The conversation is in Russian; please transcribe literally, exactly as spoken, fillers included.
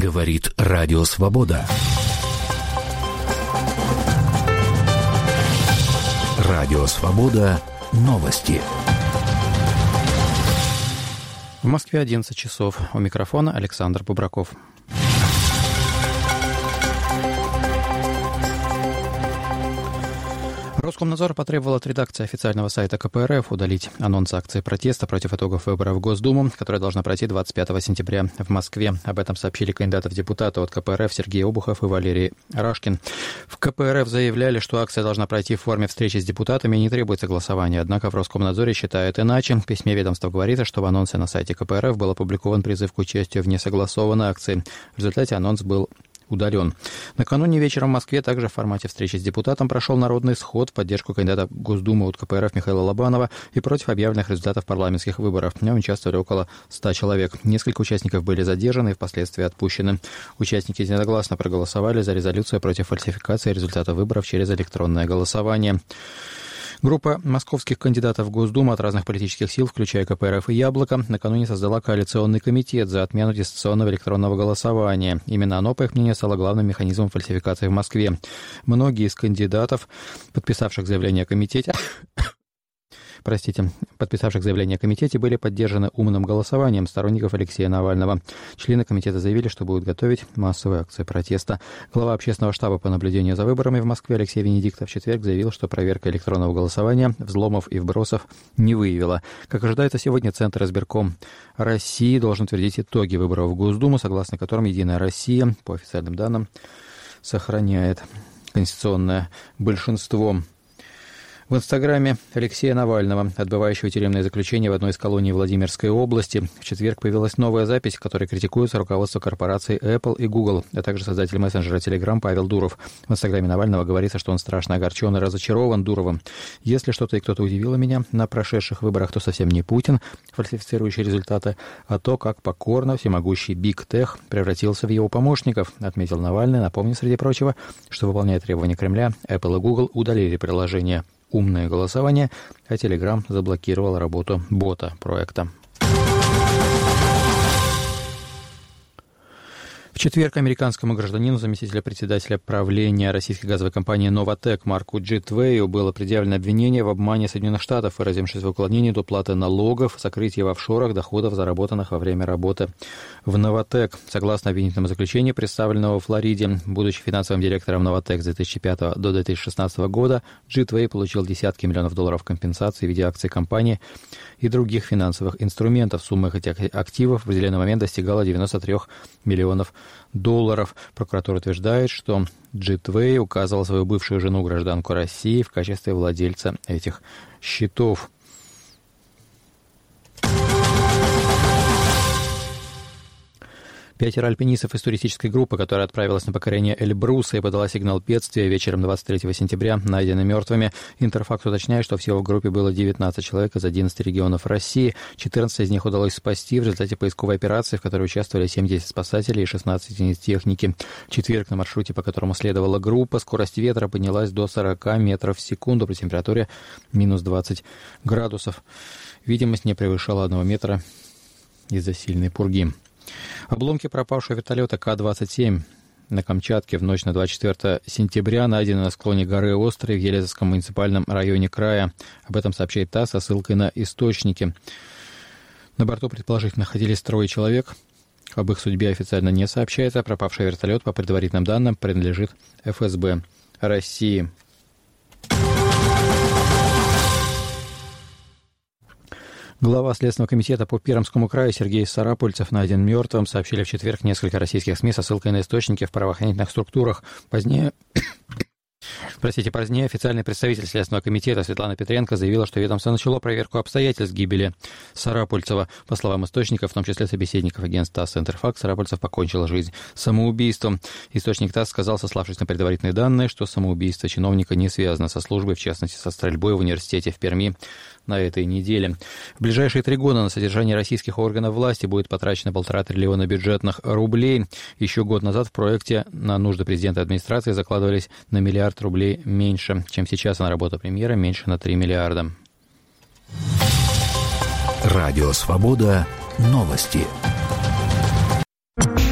Говорит Радио Свобода. Радио Свобода. Новости. В Москве одиннадцать часов. У микрофона Александр Бубраков. Роскомнадзор потребовал от редакции официального сайта ка пэ эр эф удалить анонс акции протеста против итогов выборов в Госдуму, которая должна пройти двадцать пятого сентября в Москве. Об этом сообщили кандидаты в депутаты от ка пэ эр эф Сергей Обухов и Валерий Рашкин. В ка пэ эр эф заявляли, что акция должна пройти в форме встречи с депутатами и не требуется голосования. Однако в Роскомнадзоре считают иначе. В письме ведомства говорится, что в анонсе на сайте ка пэ эр эф был опубликован призыв к участию в несогласованной акции. В результате анонс был удален. Накануне вечером в Москве также в формате встречи с депутатом прошел народный сход в поддержку кандидата в Госдуму от ка пэ эр эф Михаила Лобанова и против объявленных результатов парламентских выборов. В нем участвовали около ста человек. Несколько участников были задержаны и впоследствии отпущены. Участники единогласно проголосовали за резолюцию против фальсификации результатов выборов через электронное голосование. Группа московских кандидатов в Госдуму от разных политических сил, включая ка пэ эр эф и «Яблоко», накануне создала коалиционный комитет за отмену дистанционного электронного голосования. Именно оно, по их мнению, стало главным механизмом фальсификации в Москве. Многие из кандидатов, подписавших заявление о комитете... Простите, подписавших заявление о комитете, были поддержаны умным голосованием сторонников Алексея Навального. Члены комитета заявили, что будут готовить массовые акции протеста. Глава общественного штаба по наблюдению за выборами в Москве Алексей Венедиктов в четверг заявил, что проверка электронного голосования взломов и вбросов не выявила. Как ожидается, сегодня Центр избирком России должен утвердить итоги выборов в Госдуму, согласно которым «Единая Россия», по официальным данным, сохраняет конституционное большинство. В инстаграме Алексея Навального, отбывающего тюремное заключение в одной из колоний Владимирской области, в четверг появилась новая запись, в которой критикуется руководство корпораций Apple и Google, а также создатель мессенджера Telegram Павел Дуров. В инстаграме Навального говорится, что он страшно огорчен и разочарован Дуровым. Если что-то и кто-то удивило меня на прошедших выборах, то совсем не Путин, фальсифицирующий результаты, а то, как покорно всемогущий Big Tech превратился в его помощников, отметил Навальный, напомнив, среди прочего, что, выполняя требования Кремля, Apple и Google удалили приложение «Умное голосование», а Telegram заблокировал работу бота проекта. В четверг американскому гражданину, заместителя председателя правления российской газовой компании «Новатэк» Марку Джи Твею было предъявлено обвинение в обмане Соединенных Штатов, выразившись в уклонении от уплаты налогов, сокрытии в офшорах доходов, заработанных во время работы в «Новатэк». Согласно обвинительному заключению, представленного в Флориде, будучи финансовым директором «Новатэк» с две тысячи пятого до две тысячи шестнадцатого года, Джи Твей получил десятки миллионов долларов компенсации в виде акций компании и других финансовых инструментов. Сумма этих активов в определенный момент достигала девяноста трёх миллионов долларов. Прокуратура утверждает, что Джи Твей указывал свою бывшую жену, гражданку России, в качестве владельца этих счетов. Пятеро альпинистов из туристической группы, которая отправилась на покорение Эльбруса и подала сигнал бедствия, вечером двадцать третьего сентября найдены мертвыми. Интерфакс уточняет, что всего в группе было девятнадцать человек из одиннадцати регионов России. четырнадцать из них удалось спасти в результате поисковой операции, в которой участвовали семьдесят спасателей и шестнадцать единиц техники. В четверг на маршруте, по которому следовала группа, скорость ветра поднялась до сорока метров в секунду при температуре минус двадцать градусов. Видимость не превышала одного метра из-за сильной пурги. Обломки пропавшего вертолета Ка двадцать семь на Камчатке в ночь на двадцать четвёртого сентября найдены на склоне горы Острый в Елизовском муниципальном районе края. Об этом сообщает ТАСС со ссылкой на источники. На борту, предположительно, находились трое человек. Об их судьбе официально не сообщается. Пропавший вертолет, по предварительным данным, принадлежит Эф Эс Бэ России. Глава Следственного комитета по Пермскому краю Сергей Сарапульцев найден мертвым, сообщили в четверг несколько российских СМИ со ссылкой на источники в правоохранительных структурах. Позднее... Простите, позднее официальный представитель Следственного комитета Светлана Петренко заявила, что ведомство начало проверку обстоятельств гибели Сарапульцева. По словам источников, в том числе собеседников агентства ТАСС «Интерфакс», Сарапульцев покончил жизнь самоубийством. Источник ТАСС сказал, сославшись на предварительные данные, что самоубийство чиновника не связано со службой, в частности, со стрельбой в университете в Перми на этой неделе. В ближайшие три года на содержание российских органов власти будет потрачено полтора триллиона бюджетных рублей. Еще год назад в проекте на нужды президента и администрации закладывались на миллиард рублей меньше, чем сейчас, а на работу премьера меньше на три миллиарда. Радио «Свобода». Новости.